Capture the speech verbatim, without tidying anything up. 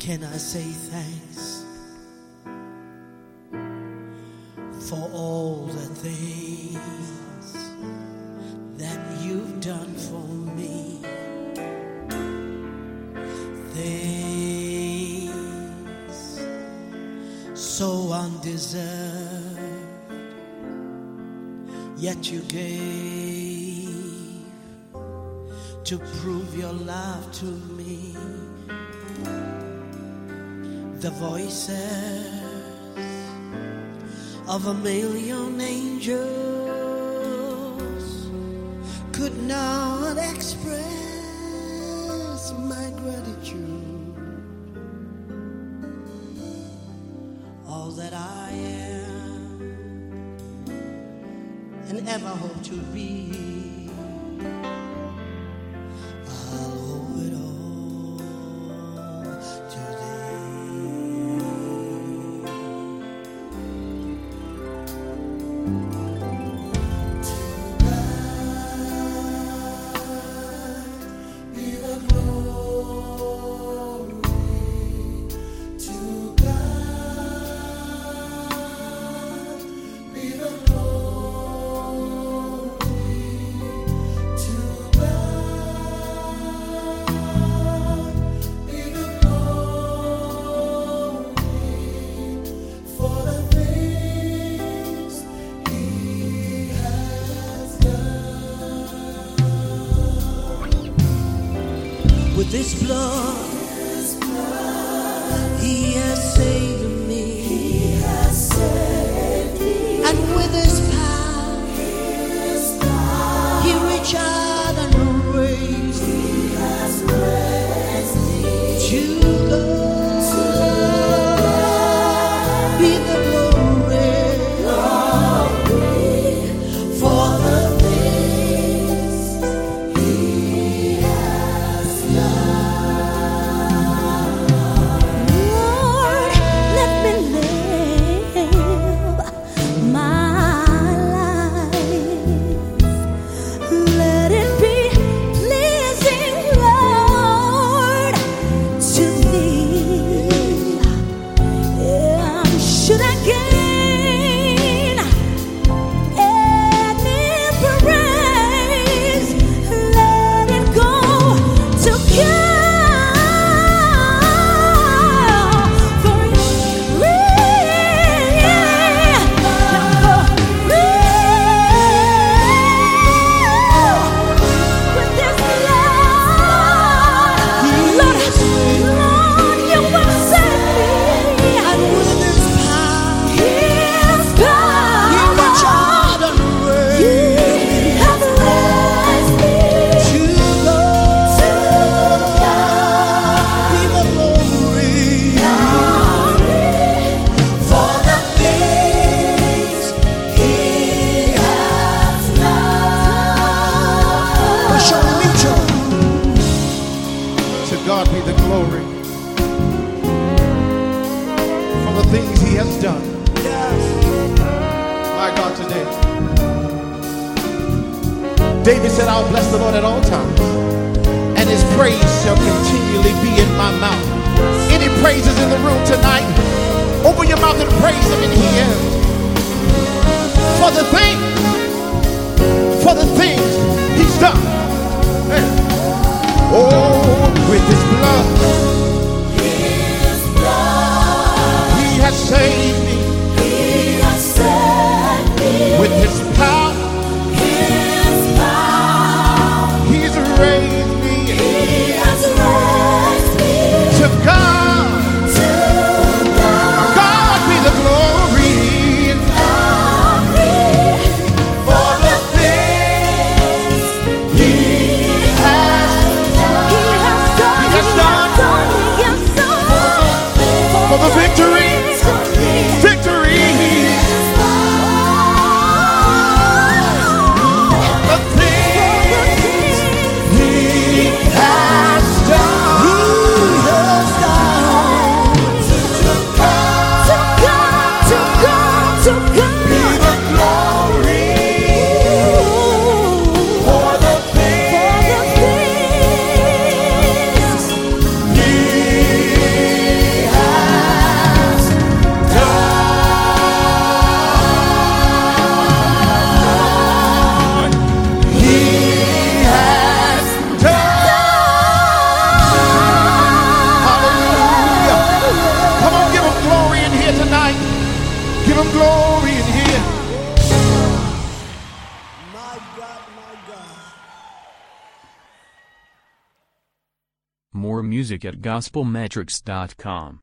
can I say thanks for all the things that you've done for me? Things so undeserved, yet you gave to prove your love to me. The voices of a million angels could not express my gratitude. All that I am and ever hope to be, I'll owe it all to with this blood, he has saved me. He has saved me. And with his power, his power he reached out and raised me. He has raised me. To God, to God be the glory, glory for the things he has Lord, let me live my life. Let it be pleasing, Lord, to Thee. And should I gain any praise, let it go to God be the glory for the things he has done. yes. My God, today. David said, I'll bless the Lord at all times, and his praise shall continually be in my mouth. Any praises in the room tonight? Open your mouth and praise him in here. For the things, for the things he's done. Hey. Oh, with his blood, His blood, he has saved me. He has saved me. With his power, His power, he's raised me. He has raised me. To God, To God, God be the glory. glory for the things He has done. He has done. He has done My God, my God. More music at gospel metrics dot com.